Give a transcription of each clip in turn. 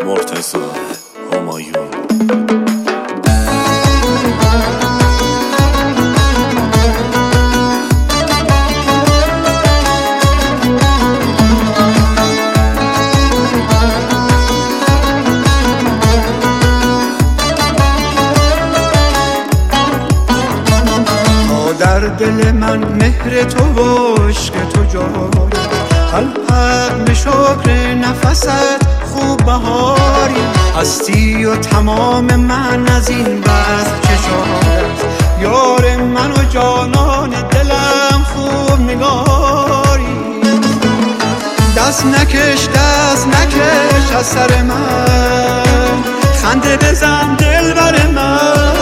مرتضی همایون. در دل من مهر تو و عشق تو جای، الحق به شکر نفست خوب بهاری هستی و تمام من از این بس چه شادت، یار من و جانان دلم خوب نگاری. دست نکش از سر من، خنده بزن دل بر من.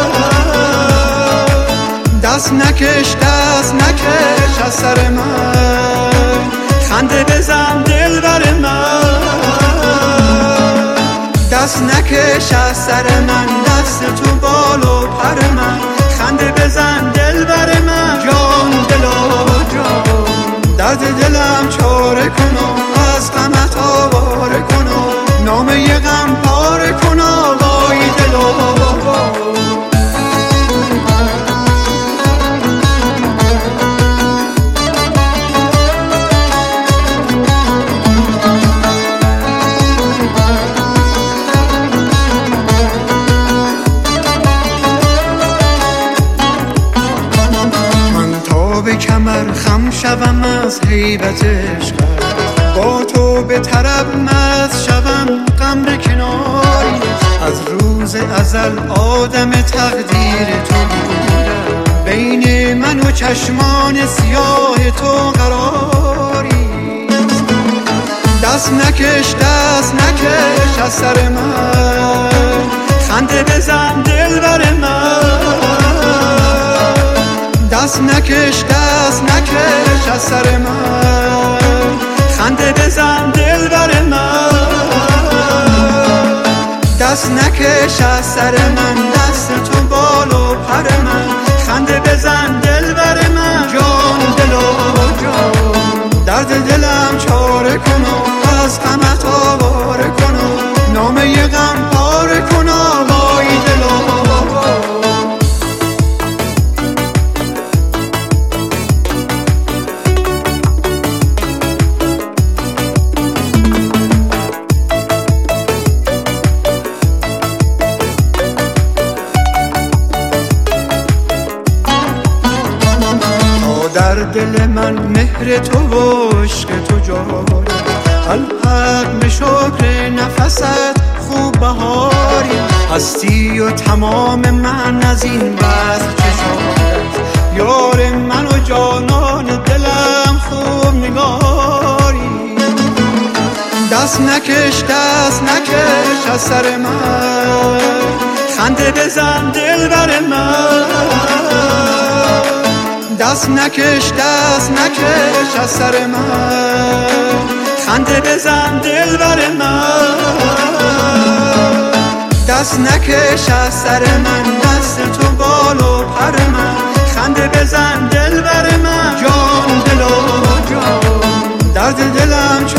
دست نکش از سر من، خنده بزن دل بر من. دست نکش از سر من، دست تو بال و پر من، خنده بزن دل بر من. جان دل و جان درد دلم چاره کن و از غمت آواره کن و نامه غم پاره کن و وای دل و به کمر خم شوم از هیبت عشقت، با تو به طرب مست شوم غم به کناری. از روز ازل آدم تقدیر تو بودم، بین من و چشمان سیاه تو قراری. دست نکش از سر من، خنده بزن دل بر من. دست نکش از سر من، خنده بزن دل بر من. دست نکش از سر من، دست تو بال و پر من، خنده بزن دل بر من. جان دل و جان درد دلم چاره کن و از غمت آواره کن و نامه غم پاره کن و وای دل و در دل من مهر تو و عشق تو جای، الحق به شکر نفست خوب بهاری هستی و تمام من از این بس چه شادت، یار من و جانان دلم خوب نگاری. دست نکش از سر من، خنده بزن دل بر من. دست نکش از سر من، خنده بزن دل بر من. دست نکش از سر من، دست تو بال و پر من، خنده بزن دل بر من. جان دل و جان درد دلم